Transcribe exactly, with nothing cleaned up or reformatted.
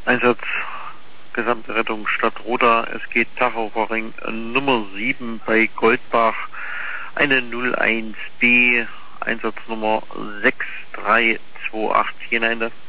Einsatz, gesamte Rettung Stadt Roda. Es geht Tachoverring Nummer sieben bei Goldbach. Eine null eins B, Einsatznummer sechs drei zwei acht hinein.